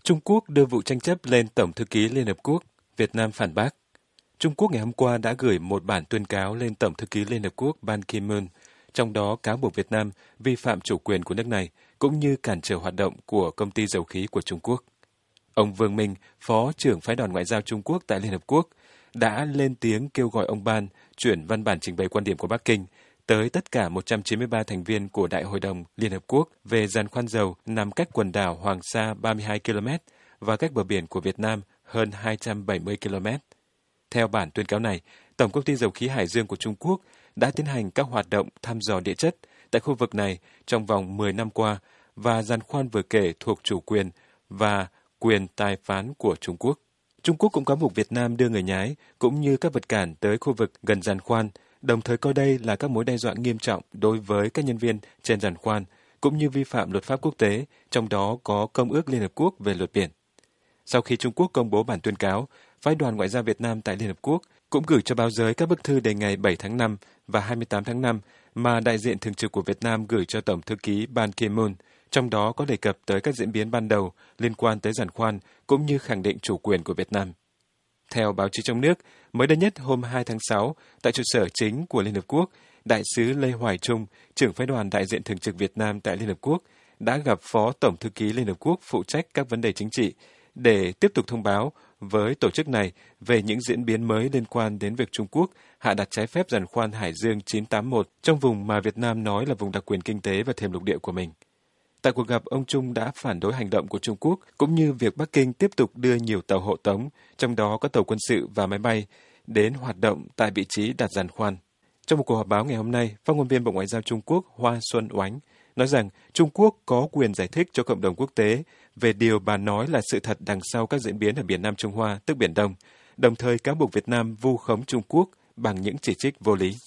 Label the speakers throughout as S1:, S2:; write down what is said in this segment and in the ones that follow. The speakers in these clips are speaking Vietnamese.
S1: Trung Quốc đưa vụ tranh chấp lên Tổng thư ký Liên Hợp Quốc, Việt Nam phản bác. Trung Quốc ngày hôm qua đã gửi một bản tuyên cáo lên Tổng thư ký Liên Hợp Quốc Ban Ki-moon, trong đó cáo buộc Việt Nam vi phạm chủ quyền của nước này, cũng như cản trở hoạt động của công ty dầu khí của Trung Quốc. Ông Vương Minh, Phó trưởng Phái đoàn Ngoại giao Trung Quốc tại Liên Hợp Quốc, đã lên tiếng kêu gọi ông Ban chuyển văn bản trình bày quan điểm của Bắc Kinh tới tất cả 193 thành viên của Đại hội đồng Liên Hợp Quốc về giàn khoan dầu nằm cách quần đảo Hoàng Sa 32 km và cách bờ biển của Việt Nam hơn 270 km. Theo bản tuyên cáo này, Tổng công ty dầu khí Hải Dương của Trung Quốc đã tiến hành các hoạt động thăm dò địa chất tại khu vực này trong vòng 10 năm qua và giàn khoan vừa kể thuộc chủ quyền và quyền tài phán của Trung Quốc. Trung Quốc cũng cáo buộc Việt Nam đưa người nhái cũng như các vật cản tới khu vực gần giàn khoan, đồng thời coi đây là các mối đe dọa nghiêm trọng đối với các nhân viên trên giàn khoan, cũng như vi phạm luật pháp quốc tế, trong đó có Công ước Liên Hợp Quốc về luật biển. Sau khi Trung Quốc công bố bản tuyên cáo, Phái đoàn Ngoại giao Việt Nam tại Liên Hợp Quốc cũng gửi cho báo giới các bức thư đề ngày 7 tháng 5 và 28 tháng 5 mà đại diện thường trực của Việt Nam gửi cho Tổng thư ký Ban Ki-moon, trong đó có đề cập tới các diễn biến ban đầu liên quan tới giàn khoan cũng như khẳng định chủ quyền của Việt Nam. Theo báo chí trong nước, mới đây nhất hôm 2 tháng 6, tại trụ sở chính của Liên Hợp Quốc, Đại sứ Lê Hoài Trung, trưởng phái đoàn đại diện thường trực Việt Nam tại Liên Hợp Quốc, đã gặp Phó Tổng thư ký Liên Hợp Quốc phụ trách các vấn đề chính trị để tiếp tục thông báo với tổ chức này về những diễn biến mới liên quan đến việc Trung Quốc hạ đặt trái phép giàn khoan Hải Dương 981 trong vùng mà Việt Nam nói là vùng đặc quyền kinh tế và thềm lục địa của mình. Tại cuộc gặp, ông Trung đã phản đối hành động của Trung Quốc, cũng như việc Bắc Kinh tiếp tục đưa nhiều tàu hộ tống, trong đó có tàu quân sự và máy bay, đến hoạt động tại vị trí đặt giàn khoan. Trong một cuộc họp báo ngày hôm nay, phát ngôn viên Bộ Ngoại giao Trung Quốc Hoa Xuân Oánh nói rằng Trung Quốc có quyền giải thích cho cộng đồng quốc tế về điều bà nói là sự thật đằng sau các diễn biến ở Biển Nam Trung Hoa, tức Biển Đông, đồng thời cáo buộc Việt Nam vu khống Trung Quốc bằng những chỉ trích vô lý.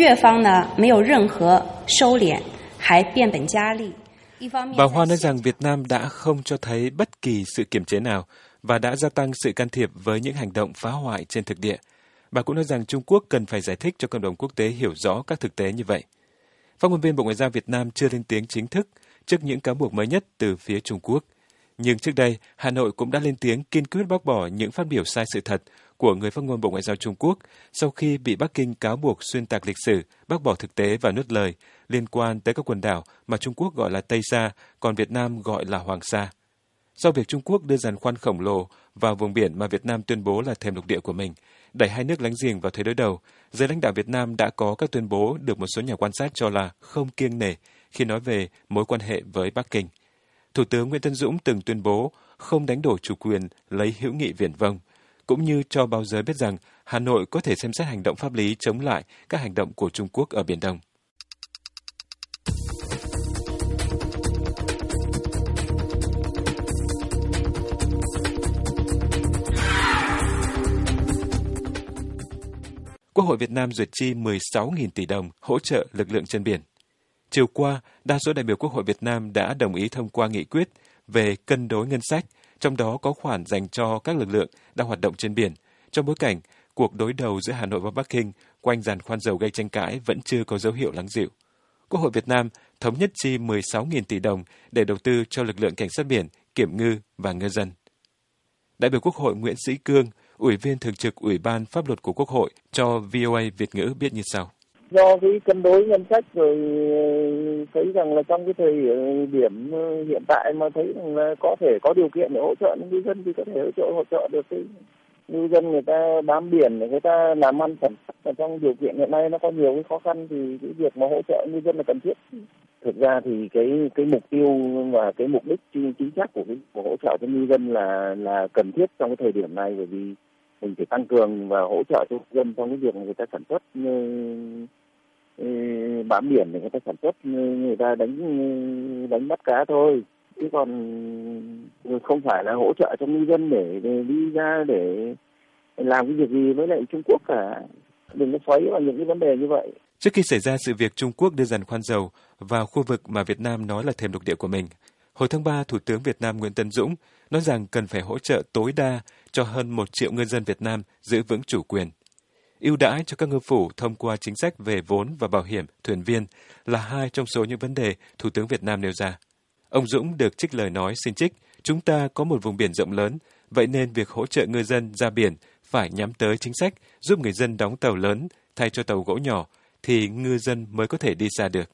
S1: Bà Hoa nói rằng Việt Nam đã không cho thấy bất kỳ sự kiềm chế nào và đã gia tăng sự can thiệp với những hành động phá hoại trên thực địa. Bà cũng nói rằng Trung Quốc cần phải giải thích cho cộng đồng quốc tế hiểu rõ các thực tế như vậy. Phát ngôn viên Bộ Ngoại giao Việt Nam chưa lên tiếng chính thức trước những cáo buộc mới nhất từ phía Trung Quốc. Nhưng trước đây, Hà Nội cũng đã lên tiếng kiên quyết bác bỏ những phát biểu sai sự thật của người phát ngôn Bộ Ngoại giao Trung Quốc sau khi bị Bắc Kinh cáo buộc xuyên tạc lịch sử, bác bỏ thực tế và nuốt lời liên quan tới các quần đảo mà Trung Quốc gọi là Tây Sa, còn Việt Nam gọi là Hoàng Sa. Do việc Trung Quốc đưa giàn khoan khổng lồ vào vùng biển mà Việt Nam tuyên bố là thềm lục địa của mình, đẩy hai nước láng giềng vào thế đối đầu, giới lãnh đạo Việt Nam đã có các tuyên bố được một số nhà quan sát cho là không kiêng nể khi nói về mối quan hệ với Bắc Kinh. Thủ tướng Nguyễn Tấn Dũng từng tuyên bố không đánh đổi chủ quyền lấy hữu nghị viển vông, cũng như cho báo giới biết rằng Hà Nội có thể xem xét hành động pháp lý chống lại các hành động của Trung Quốc ở Biển Đông. Quốc hội Việt Nam duyệt chi 16.000 tỷ đồng hỗ trợ lực lượng trên biển. Chiều qua, đa số đại biểu Quốc hội Việt Nam đã đồng ý thông qua nghị quyết về cân đối ngân sách, trong đó có khoản dành cho các lực lượng đang hoạt động trên biển, trong bối cảnh cuộc đối đầu giữa Hà Nội và Bắc Kinh quanh giàn khoan dầu gây tranh cãi vẫn chưa có dấu hiệu lắng dịu. Quốc hội Việt Nam thống nhất chi 16.000 tỷ đồng để đầu tư cho lực lượng cảnh sát biển, kiểm ngư và ngư dân. Đại biểu Quốc hội Nguyễn Sĩ Cương, Ủy viên Thường trực Ủy ban Pháp luật của Quốc hội, cho VOA Việt ngữ biết như sau.
S2: Do cái cân đối ngân sách rồi thấy rằng là trong cái thời điểm hiện tại mà thấy rằng là có thể có điều kiện để hỗ trợ những ngư dân thì có thể hỗ trợ được cái ngư dân người ta bám biển, người ta làm ăn sản xuất, và trong điều kiện hiện nay nó có nhiều cái khó khăn thì cái việc mà hỗ trợ ngư dân là cần thiết. Thực ra thì cái mục tiêu và cái mục đích chính xác của hỗ trợ cho ngư dân là cần thiết trong cái thời điểm này, bởi vì mình phải tăng cường và hỗ trợ cho ngư dân trong cái việc người ta sản xuất bám biển để người ta sản xuất, người ta đánh bắt cá thôi, chứ còn không phải là hỗ trợ cho ngư dân để đi ra để làm cái việc gì với lại Trung Quốc cả. Đừng có xoáy vào những cái vấn đề như vậy.
S1: Trước khi xảy ra sự việc Trung Quốc đưa giàn khoan dầu vào khu vực mà Việt Nam nói là thềm lục địa của mình, hồi tháng 3, Thủ tướng Việt Nam Nguyễn Tấn Dũng nói rằng cần phải hỗ trợ tối đa cho hơn 1 triệu ngư dân Việt Nam giữ vững chủ quyền. Ưu đãi cho các ngư phủ thông qua chính sách về vốn và bảo hiểm thuyền viên là hai trong số những vấn đề Thủ tướng Việt Nam nêu ra. Ông Dũng được trích lời nói xin trích Chúng ta có một vùng biển rộng lớn, vậy nên việc hỗ trợ ngư dân ra biển phải nhắm tới chính sách giúp người dân đóng tàu lớn thay cho tàu gỗ nhỏ, thì ngư dân mới có thể đi xa được.